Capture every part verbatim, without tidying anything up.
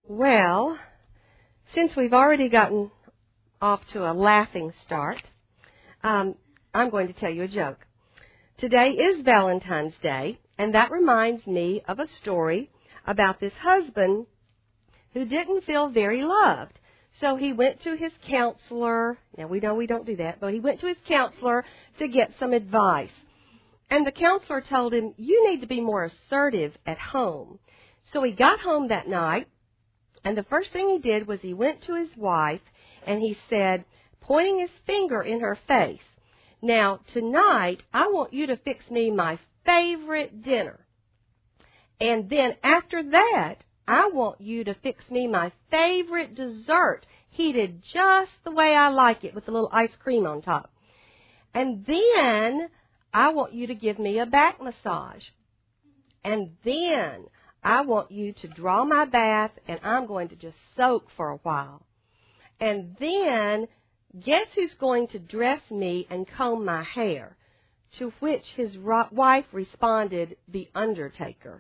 Well, since we've already gotten off to a laughing start, um, I'm going to tell you a joke. Today is Valentine's Day, and that reminds me of a story about this husband who didn't feel very loved. So he went to his counselor. Now, we know we don't do that, but he went to his counselor to get some advice. And the counselor told him, you need to be more assertive at home. So he got home that night, and the first thing he did was he went to his wife, and he said, pointing his finger in her face, now, tonight, I want you to fix me my favorite dinner. And then after that, I want you to fix me my favorite dessert, heated just the way I like it with a little ice cream on top. And then I want you to give me a back massage. And then I want you to draw my bath, and I'm going to just soak for a while. And then guess who's going to dress me and comb my hair? To which his wife responded, the undertaker.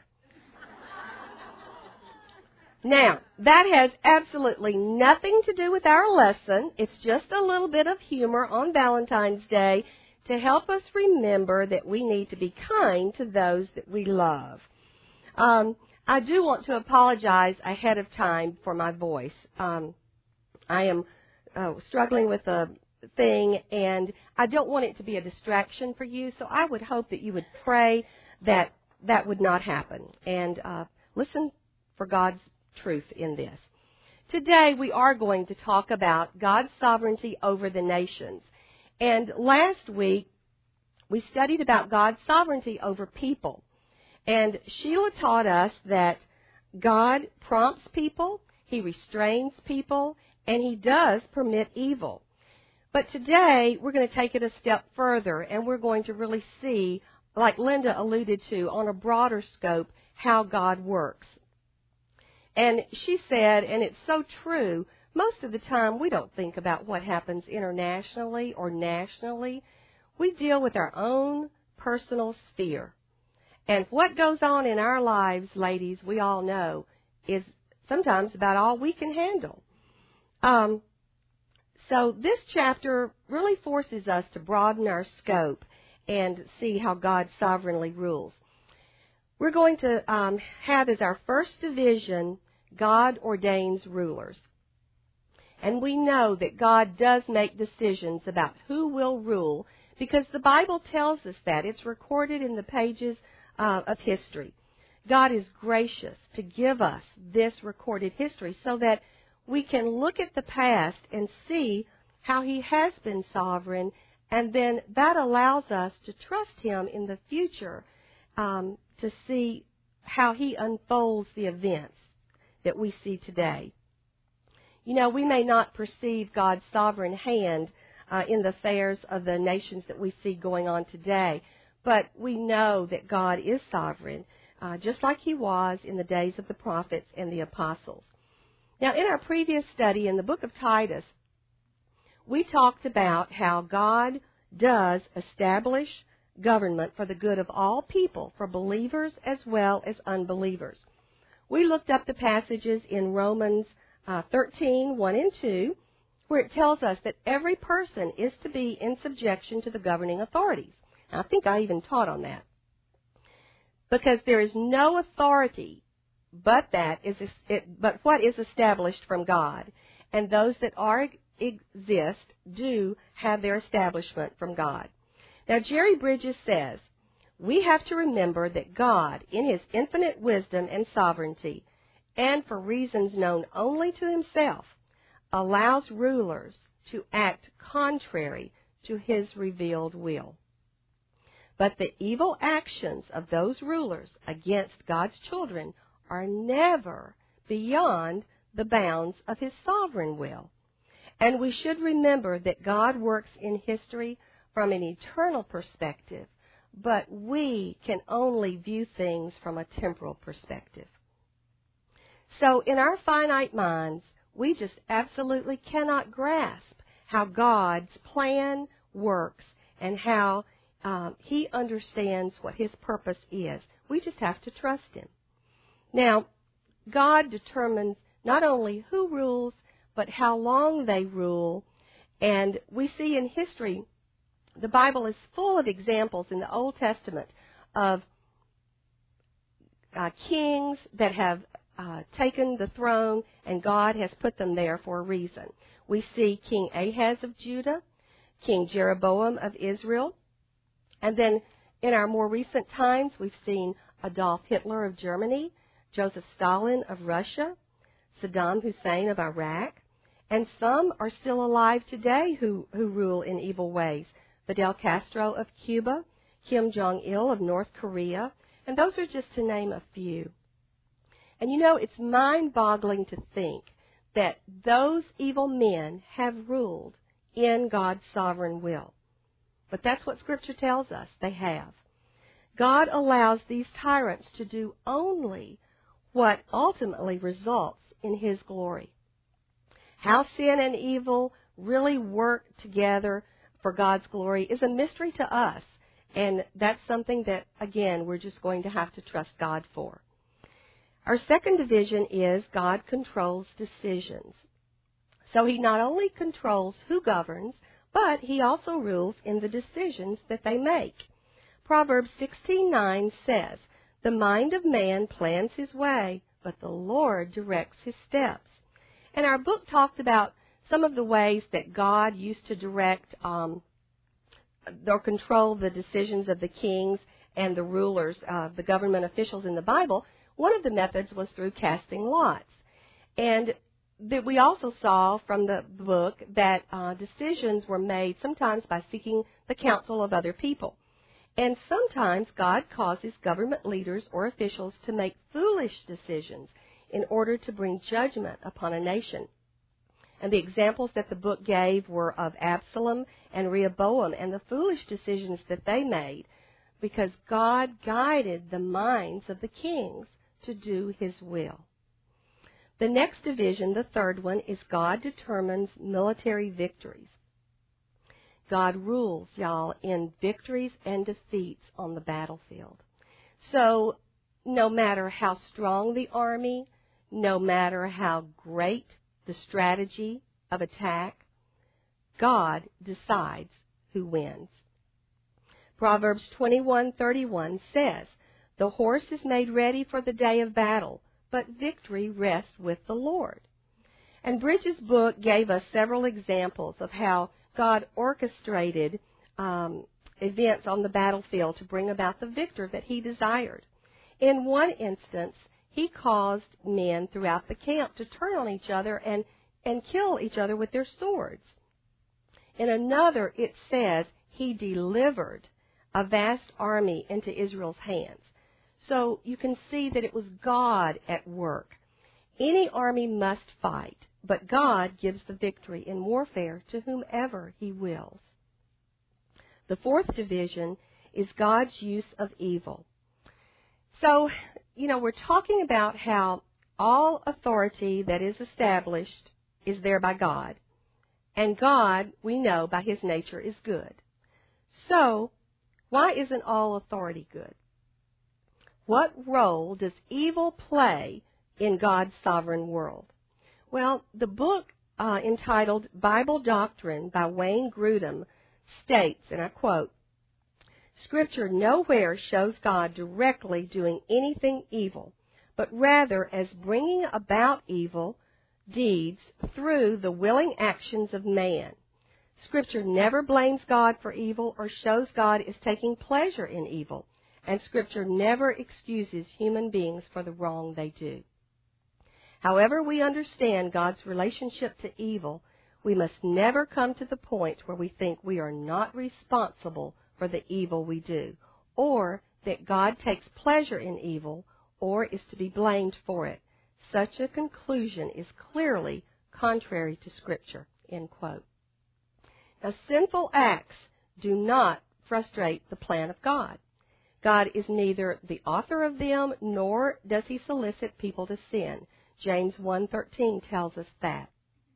Now, that has absolutely nothing to do with our lesson. It's just a little bit of humor on Valentine's Day to help us remember that we need to be kind to those that we love. Um, I do want to apologize ahead of time for my voice. Um, I am uh, struggling with a thing, and I don't want it to be a distraction for you, so I would hope that you would pray that that would not happen, and uh, listen for God's truth in this. Today we are going to talk about God's sovereignty over the nations. And last week we studied about God's sovereignty over people. And Sheila taught us that God prompts people, He restrains people, and He does permit evil. But today we're going to take it a step further, and we're going to really see, like Linda alluded to, on a broader scope, how God works. And she said, and it's so true, most of the time we don't think about what happens internationally or nationally. We deal with our own personal sphere. And what goes on in our lives, ladies, we all know, is sometimes about all we can handle. Um, so this chapter really forces us to broaden our scope and see how God sovereignly rules. We're going to um, have as our first division, God ordains rulers. And we know that God does make decisions about who will rule because the Bible tells us that. It's recorded in the pages uh, of history. God is gracious to give us this recorded history so that we can look at the past and see how He has been sovereign, and then that allows us to trust Him in the future um, to see how He unfolds the events that we see today. You know, we may not perceive God's sovereign hand uh, in the affairs of the nations that we see going on today, but we know that God is sovereign, uh, just like He was in the days of the prophets and the apostles. Now, in our previous study in the book of Titus, we talked about how God does establish government for the good of all people, for believers as well as unbelievers. We looked up the passages in Romans uh, thirteen, one and two, where it tells us that every person is to be in subjection to the governing authorities. And I think I even taught on that. Because there is no authority but that is it, but what is established from God. And those that are exist do have their establishment from God. Now, Jerry Bridges says, we have to remember that God, in His infinite wisdom and sovereignty, and for reasons known only to Himself, allows rulers to act contrary to His revealed will. But the evil actions of those rulers against God's children are never beyond the bounds of His sovereign will. And we should remember that God works in history from an eternal perspective, but we can only view things from a temporal perspective. So in our finite minds, we just absolutely cannot grasp how God's plan works and how um, He understands what His purpose is. We just have to trust Him. Now, God determines not only who rules, but how long they rule. And we see in history, the Bible is full of examples in the Old Testament of uh, kings that have uh, taken the throne, and God has put them there for a reason. We see King Ahaz of Judah, King Jeroboam of Israel, and then in our more recent times, we've seen Adolf Hitler of Germany, Joseph Stalin of Russia, Saddam Hussein of Iraq, and some are still alive today who, who rule in evil ways. Fidel Castro of Cuba, Kim Jong-il of North Korea, and those are just to name a few. And you know, it's mind-boggling to think that those evil men have ruled in God's sovereign will. But that's what Scripture tells us they have. God allows these tyrants to do only what ultimately results in His glory. How sin and evil really work together for God's glory is a mystery to us, and that's something that, again, we're just going to have to trust God for. Our second division is God controls decisions. So He not only controls who governs, but He also rules in the decisions that they make. Proverbs sixteen nine says, "The mind of man plans his way, but the Lord directs his steps." And our book talked about some of the ways that God used to direct um, or control the decisions of the kings and the rulers, uh, the government officials in the Bible. One of the methods was through casting lots. And that we also saw from the book that uh, decisions were made sometimes by seeking the counsel of other people. And sometimes God causes government leaders or officials to make foolish decisions in order to bring judgment upon a nation. And the examples that the book gave were of Absalom and Rehoboam and the foolish decisions that they made, because God guided the minds of the kings to do His will. The next division, the third one, is God determines military victories. God rules, y'all, in victories and defeats on the battlefield. So no matter how strong the army, no matter how great the strategy of attack, God decides who wins. Proverbs twenty-one thirty-one says, "The horse is made ready for the day of battle, but victory rests with the Lord." And Bridges' book gave us several examples of how God orchestrated um, events on the battlefield to bring about the victor that He desired. In one instance, He caused men throughout the camp to turn on each other and, and kill each other with their swords. In another, it says He delivered a vast army into Israel's hands. So you can see that it was God at work. Any army must fight, but God gives the victory in warfare to whomever He wills. The fourth division is God's use of evil. So, you know, we're talking about how all authority that is established is there by God. And God, we know by His nature, is good. So, why isn't all authority good? What role does evil play in God's sovereign world? Well, the book uh, entitled Bible Doctrine by Wayne Grudem states, and I quote, "Scripture nowhere shows God directly doing anything evil, but rather as bringing about evil deeds through the willing actions of man. Scripture never blames God for evil or shows God is taking pleasure in evil, and Scripture never excuses human beings for the wrong they do. However we understand God's relationship to evil, we must never come to the point where we think we are not responsible for the evil we do, or that God takes pleasure in evil or is to be blamed for it. Such a conclusion is clearly contrary to Scripture." End quote. Now, sinful acts do not frustrate the plan of God. God is neither the author of them, nor does He solicit people to sin. James one thirteen tells us that.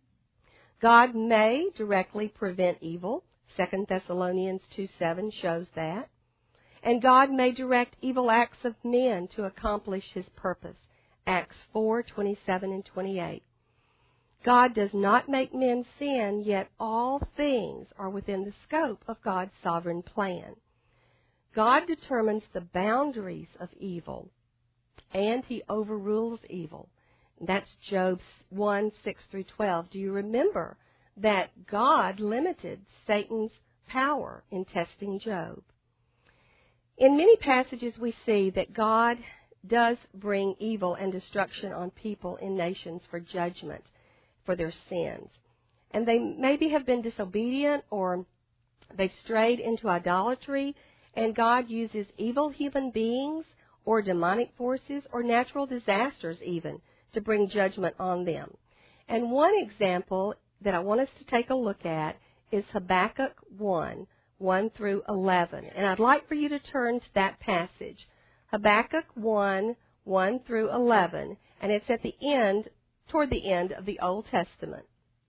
God may directly prevent evil. Second Thessalonians two seven shows that. And God may direct evil acts of men to accomplish His purpose. Acts four, twenty-seven and twenty-eight. God does not make men sin, yet all things are within the scope of God's sovereign plan. God determines the boundaries of evil, and He overrules evil. That's Job one, six through twelve. Do you remember that God limited Satan's power in testing Job? In many passages we see that God does bring evil and destruction on people in nations for judgment for their sins. And they maybe have been disobedient, or they've strayed into idolatry, and God uses evil human beings or demonic forces or natural disasters even to bring judgment on them. And one example that I want us to take a look at is Habakkuk one, one through eleven. And I'd like for you to turn to that passage, Habakkuk one, one through eleven, and it's at the end, toward the end of the Old Testament.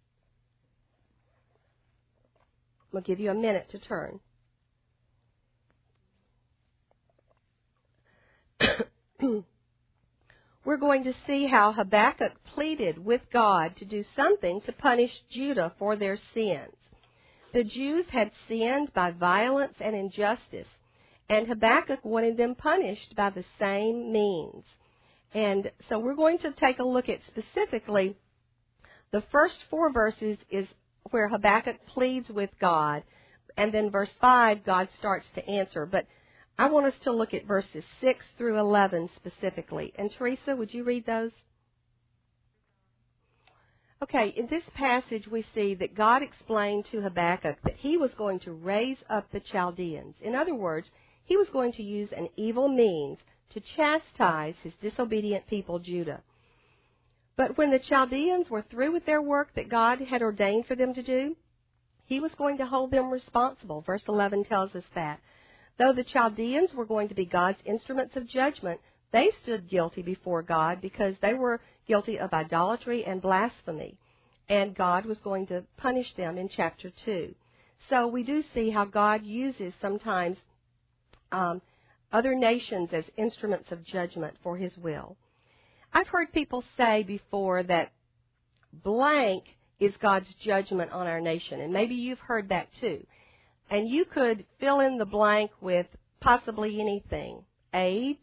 I'll give you a minute to turn. We're going to see how Habakkuk pleaded with God to do something to punish Judah for their sins. The Jews had sinned by violence and injustice, and Habakkuk wanted them punished by the same means. And so we're going to take a look at specifically the first four verses is where Habakkuk pleads with God, and then verse five, God starts to answer. But I want us to look at verses six through eleven specifically. And Teresa, would you read those? Okay, in this passage we see that God explained to Habakkuk that he was going to raise up the Chaldeans. In other words, he was going to use an evil means to chastise his disobedient people, Judah. But when the Chaldeans were through with their work that God had ordained for them to do, he was going to hold them responsible. Verse eleven tells us that. Though the Chaldeans were going to be God's instruments of judgment, they stood guilty before God because they were guilty of idolatry and blasphemy, and God was going to punish them in chapter two. So we do see how God uses sometimes um, other nations as instruments of judgment for His will. I've heard people say before that blank is God's judgment on our nation, and maybe you've heard that too. And you could fill in the blank with possibly anything. AIDS,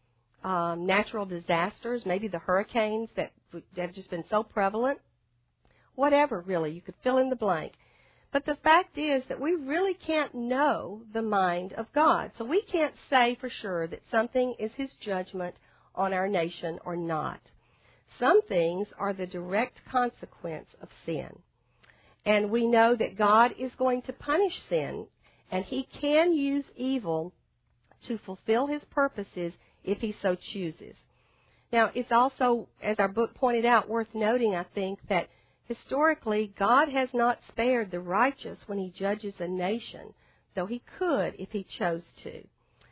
um, natural disasters, maybe the hurricanes that, that have just been so prevalent. Whatever, really, you could fill in the blank. But the fact is that we really can't know the mind of God. So we can't say for sure that something is His judgment on our nation or not. Some things are the direct consequence of sin. And we know that God is going to punish sin, and He can use evil to fulfill His purposes if He so chooses. Now, it's also, as our book pointed out, worth noting, I think, that historically, God has not spared the righteous when He judges a nation, though He could if He chose to.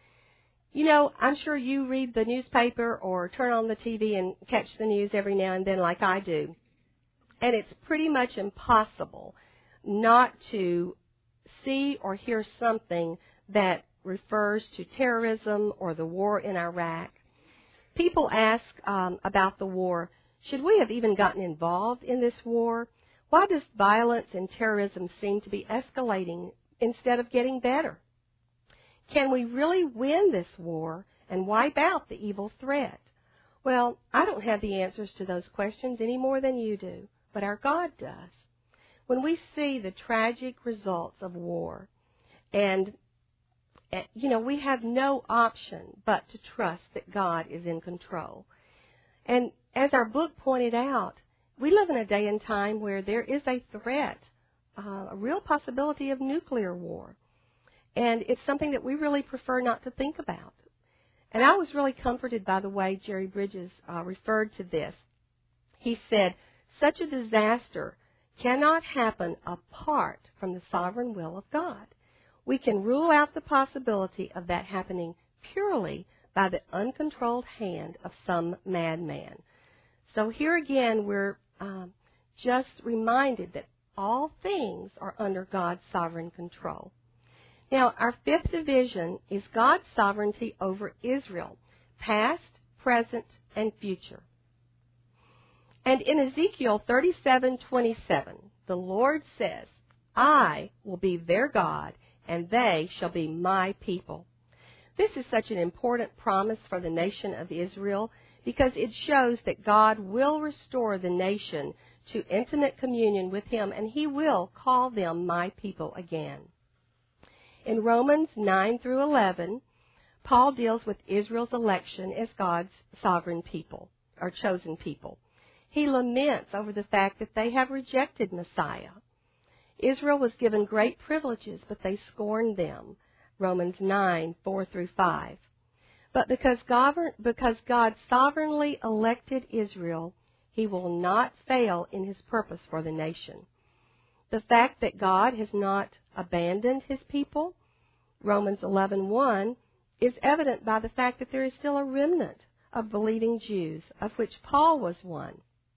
You know, I'm sure you read the newspaper or turn on the T V and catch the news every now and then like I do. And it's pretty much impossible not to see or hear something that refers to terrorism or the war in Iraq. People ask um, about the war, should we have even gotten involved in this war? Why does violence and terrorism seem to be escalating instead of getting better? Can we really win this war and wipe out the evil threat? Well, I don't have the answers to those questions any more than you do, but our God does. When we see the tragic results of war, and, you know, we have no option but to trust that God is in control. And as our book pointed out, we live in a day and time where there is a threat, uh, a real possibility of nuclear war. And it's something that we really prefer not to think about. And I was really comforted by the way Jerry Bridges uh, referred to this. He said, such a disaster cannot happen apart from the sovereign will of God. We can rule out the possibility of that happening purely by the uncontrolled hand of some madman. So here again, we're um, just reminded that all things are under God's sovereign control. Now, our fifth division is God's sovereignty over Israel, past, present, and future. And in Ezekiel thirty-seven twenty-seven, the Lord says, I will be their God, and they shall be my people. This is such an important promise for the nation of Israel because it shows that God will restore the nation to intimate communion with Him, and He will call them my people again. In Romans nine through eleven, Paul deals with Israel's election as God's sovereign people, or chosen people. He laments over the fact that they have rejected Messiah. Israel was given great privileges, but they scorned them. Romans nine, four through five. But because God, because God sovereignly elected Israel, He will not fail in His purpose for the nation. The fact that God has not abandoned His people, Romans eleven one, is evident by the fact that there is still a remnant of believing Jews, of which Paul was one.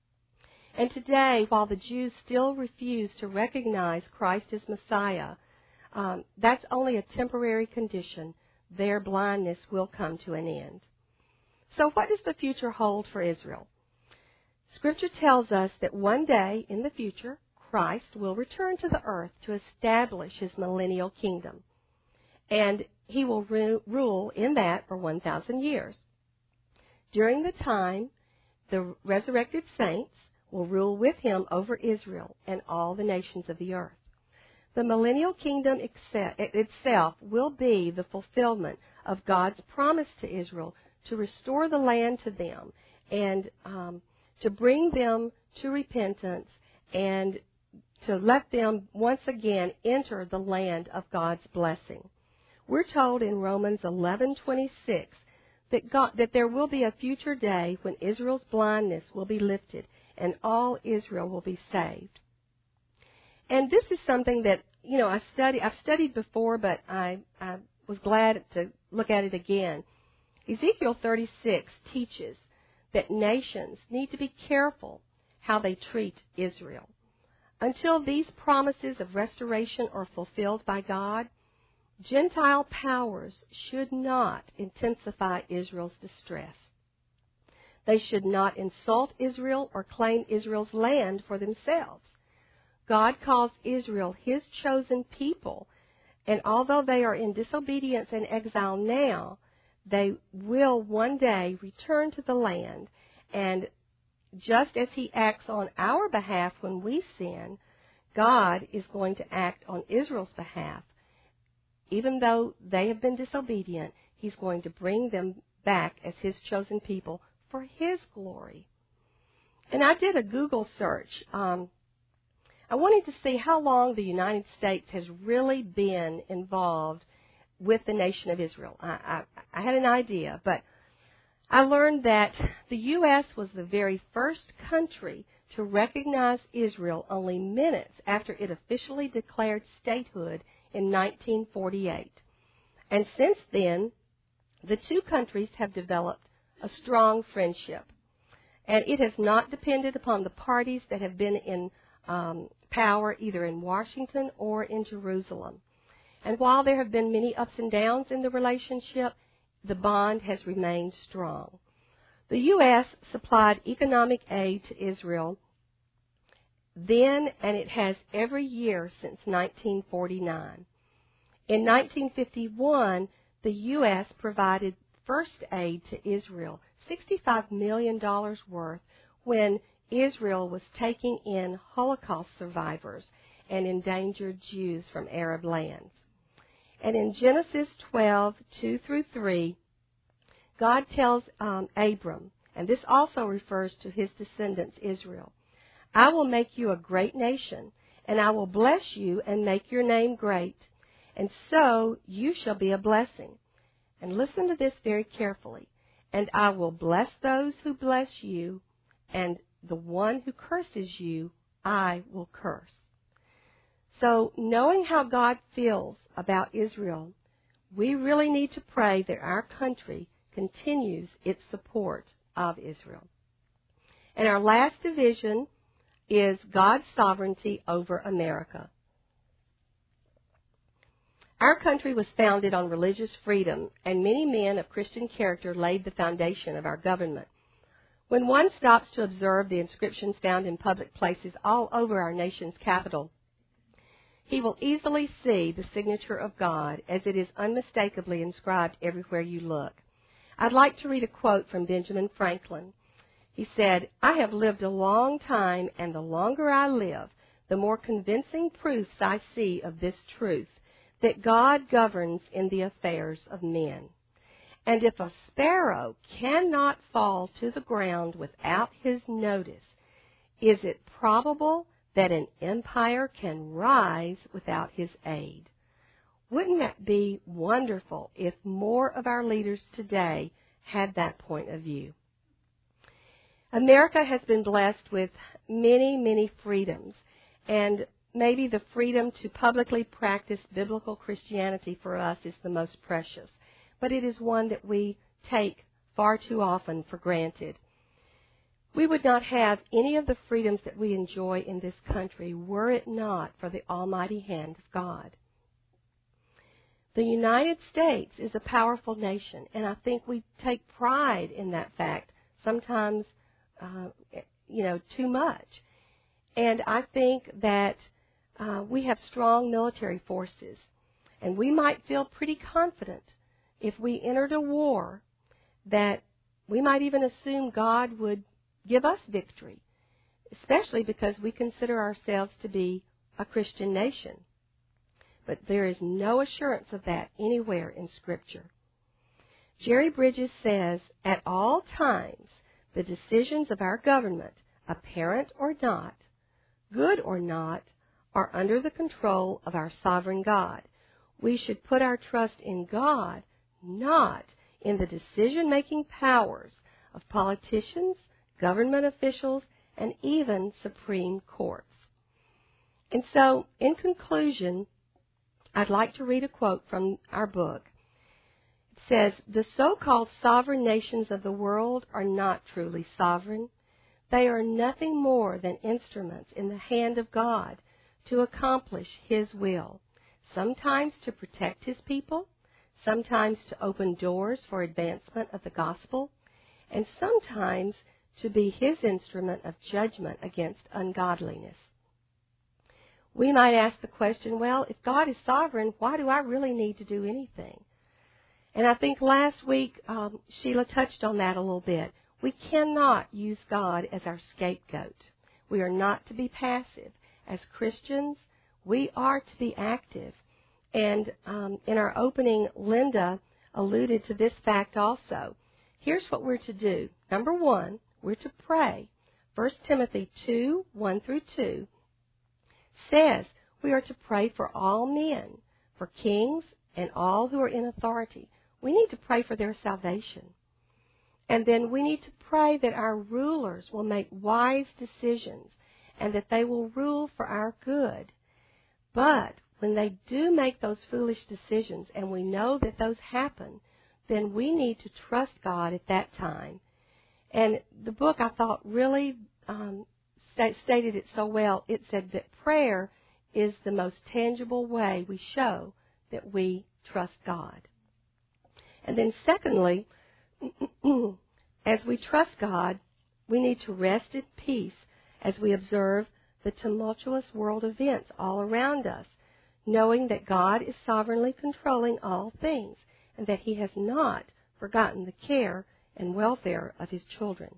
And today, while the Jews still refuse to recognize Christ as Messiah, um, that's only a temporary condition. Their blindness will come to an end. So what does the future hold for Israel? Scripture tells us that one day in the future, Christ will return to the earth to establish His millennial kingdom. And He will ru- rule in that for one thousand years. During the time, the resurrected saints will rule with Him over Israel and all the nations of the earth. The millennial kingdom itself will be the fulfillment of God's promise to Israel to restore the land to them and um, to bring them to repentance and to let them once again enter the land of God's blessing. We're told in Romans eleven twenty-six that God, that there will be a future day when Israel's blindness will be lifted and all Israel will be saved. And this is something that, you know, I study, I've studied before, but I, I was glad to look at it again. Ezekiel thirty-six teaches that nations need to be careful how they treat Israel. Until these promises of restoration are fulfilled by God, Gentile powers should not intensify Israel's distress. They should not insult Israel or claim Israel's land for themselves. God calls Israel His chosen people, and although they are in disobedience and exile now, they will one day return to the land. And just as He acts on our behalf when we sin, God is going to act on Israel's behalf. Even though they have been disobedient, He's going to bring them back as His chosen people for His glory. And I did a Google search. Um, I wanted to see how long the United States has really been involved with the nation of Israel. I, I, I had an idea, but I learned that the U S was the very first country to recognize Israel only minutes after it officially declared statehood in nineteen forty-eight. And since then, the two countries have developed a strong friendship. And it has not depended upon the parties that have been in um, power either in Washington or in Jerusalem. And while there have been many ups and downs in the relationship, the bond has remained strong. The U S supplied economic aid to Israel then, and it has every year since nineteen forty-nine. In nineteen fifty-one, the U S provided first aid to Israel, sixty-five million dollars worth, when Israel was taking in Holocaust survivors and endangered Jews from Arab lands. And in Genesis twelve, two through three, God tells um, Abram, and this also refers to his descendants Israel, I will make you a great nation, and I will bless you and make your name great, and so you shall be a blessing. And listen to this very carefully. And I will bless those who bless you, and the one who curses you, I will curse. So knowing how God feels about Israel, we really need to pray that our country continues its support of Israel. And our last division is God's sovereignty over America. Our country was founded on religious freedom, and many men of Christian character laid the foundation of our government. When one stops to observe the inscriptions found in public places all over our nation's capital, he will easily see the signature of God as it is unmistakably inscribed everywhere you look. I'd like to read a quote from Benjamin Franklin. He said, "I have lived a long time, and the longer I live, the more convincing proofs I see of this truth, that God governs in the affairs of men. And if a sparrow cannot fall to the ground without his notice, is it probable that an empire can rise without his aid?" Wouldn't that be wonderful if more of our leaders today had that point of view? America has been blessed with many, many freedoms, and maybe the freedom to publicly practice biblical Christianity for us is the most precious, but it is one that we take far too often for granted. We would not have any of the freedoms that we enjoy in this country were it not for the almighty hand of God. The United States is a powerful nation, and I think we take pride in that fact, sometimes, uh, you know, too much. And I think that uh, we have strong military forces, and we might feel pretty confident if we entered a war that we might even assume God would give us victory, especially because we consider ourselves to be a Christian nation. But there is no assurance of that anywhere in Scripture. Jerry Bridges says, "At all times, the decisions of our government, apparent or not, good or not, are under the control of our sovereign God. We should put our trust in God, not in the decision-making powers of politicians, government officials, and even Supreme Courts." And so, in conclusion, I'd like to read a quote from our book. It says, "The so-called sovereign nations of the world are not truly sovereign. They are nothing more than instruments in the hand of God to accomplish His will, sometimes to protect His people, sometimes to open doors for advancement of the gospel, and sometimes to be His instrument of judgment against ungodliness." We might ask the question, well, if God is sovereign, why do I really need to do anything? And I think last week um, Sheila touched on that a little bit. We cannot use God as our scapegoat. We are not to be passive. As Christians, we are to be active. And um, in our opening, Linda alluded to this fact also. Here's what we're to do. Number one, we're to pray. First Timothy two, one through two says we are to pray for all men, for kings and all who are in authority. We need to pray for their salvation. And then we need to pray that our rulers will make wise decisions and that they will rule for our good. But when they do make those foolish decisions, and we know that those happen, then we need to trust God at that time. And the book, I thought, really um, st- stated it so well. It said that prayer is the most tangible way we show that we trust God. And then secondly, as we trust God, we need to rest in peace as we observe the tumultuous world events all around us, knowing that God is sovereignly controlling all things and that He has not forgotten the care and welfare of His children.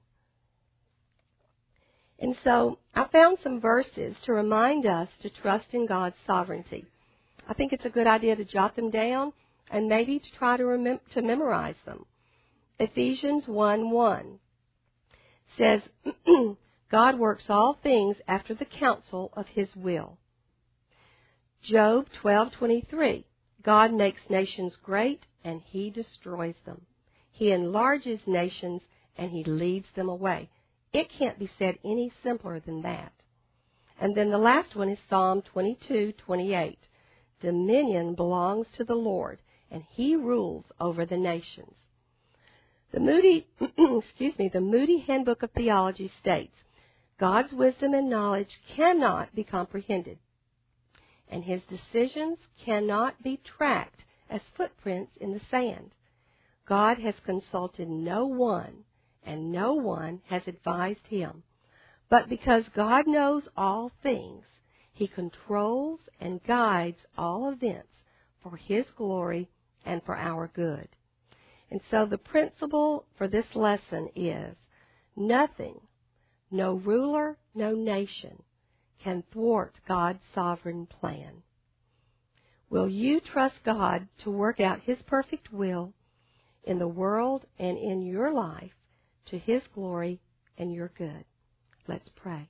And so I found some verses to remind us to trust in God's sovereignty. I think it's a good idea to jot them down and maybe to try to, remem- to memorize them. Ephesians one one says, God works all things after the counsel of His will. Job twelve twenty-three, God makes nations great and He destroys them. He enlarges nations and He leads them away. It can't be said any simpler than that. And then the last one is Psalm twenty-two twenty-eight. Dominion belongs to the Lord, and He rules over the nations. The Moody, excuse me, the Moody Handbook of Theology states, God's wisdom and knowledge cannot be comprehended, and His decisions cannot be tracked as footprints in the sand. God has consulted no one, and no one has advised him. But because God knows all things, he controls and guides all events for his glory and for our good. And so the principle for this lesson is nothing, no ruler, no nation, can thwart God's sovereign plan. Will you trust God to work out his perfect will in the world and in your life to his glory and your good? Let's pray.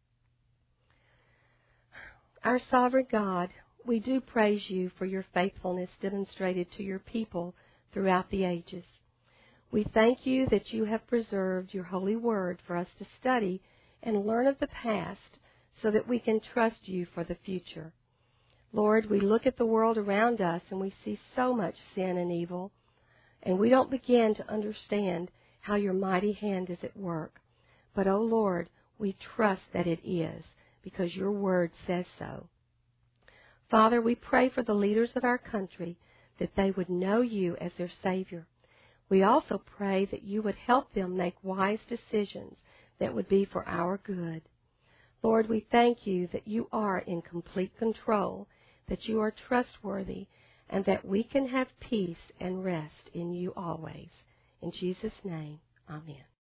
Our sovereign God, we do praise you for your faithfulness demonstrated to your people throughout the ages. We thank you that you have preserved your holy word for us to study and learn of the past so that we can trust you for the future. Lord, we look at the world around us and we see so much sin and evil, and we don't begin to understand how your mighty hand is at work. But, oh Lord, we trust that it is, because your word says so. Father, we pray for the leaders of our country that they would know you as their Savior. We also pray that you would help them make wise decisions that would be for our good. Lord, we thank you that you are in complete control, that you are trustworthy, and that we can have peace and rest in you always. In Jesus' name, amen.